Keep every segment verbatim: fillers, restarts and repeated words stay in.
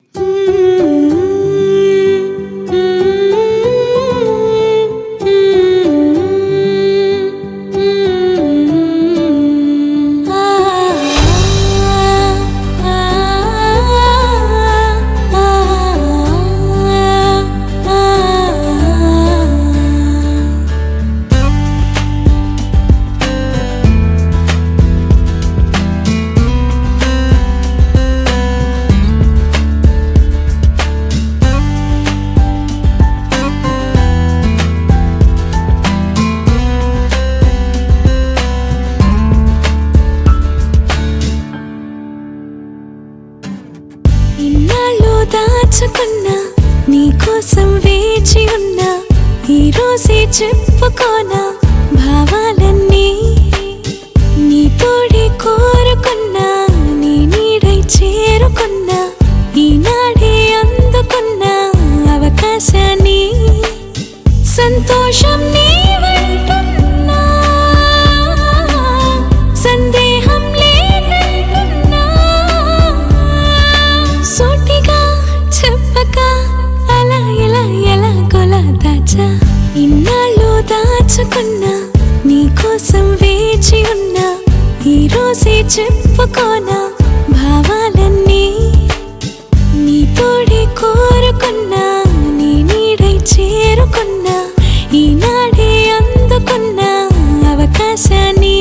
ఇన్నాళ్ళు దాచుకున్నా నీకోసం వేచి ఉన్నా ఈ రోజే చెప్పుకోనా భావాలన్నీ నీ తోడి కోరుకున్నా నీ నీడై చేరుకున్నా ఈనాడే అందుకున్నా అవకాశాన్ని సంతోషం నీవంటున్నా సందేహం లేదంటున్నా సూటిగా చెప్పక అలా ఇలా ఎలా గొలా దాచా ఇన్నాళ్ళు దాచుకున్నా నీకోసం వేచి ఉన్నా ఈ రోజే చెప్పుకోనా భావాలన్నీ నీ తోడి కోరుకున్నా నీ నీడై చేరుకున్నా ఈనాడే అందుకున్నా అవకాశాన్ని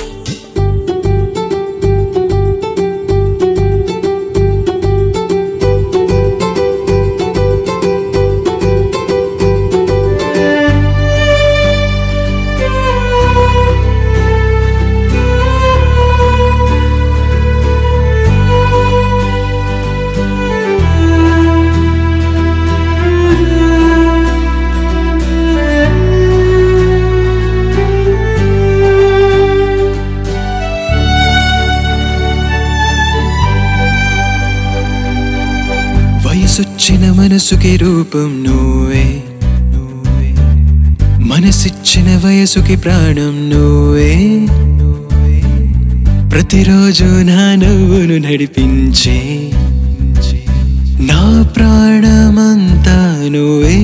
వయసొచ్చిన మనసుకి రూపం నువ్వే మనసిచ్చిన వయసుకి ప్రాణం నువ్వే ప్రతిరోజు నా నవ్వును నడిపించే నా ప్రాణమంతా నువ్వే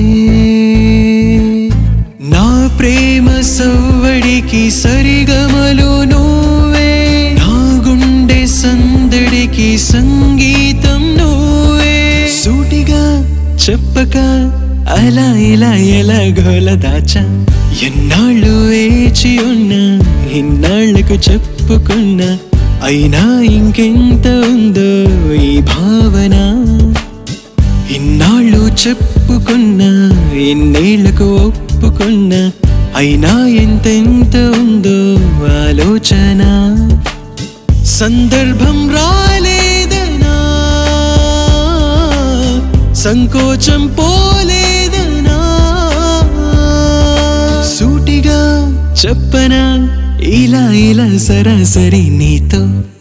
నా ప్రేమ సవ్వడికి సరిగమలు నువ్వే నా గుండె సందడికి సంగీతం నువ్వే సూటిగా చెప్పక అలా ఇలా ఎలా గోల దాచా ఎన్నాళ్ళు వేచి ఉన్నా ఇన్నాళ్లకు చెప్పుకున్నా అయినా ఇంకెంత ఉందో ఈ భావన ఇన్నాళ్ళు చెప్పుకున్నా ఇన్నేళ్లకు ఒప్పుకున్నా అయినా ఎంతెంత ఉందో ఆలోచన సందర్భం రాలేదనా సంకోచం పోలేదనా సూటిగా చెప్పనా ఇలా ఇలా సరాసరి నీతో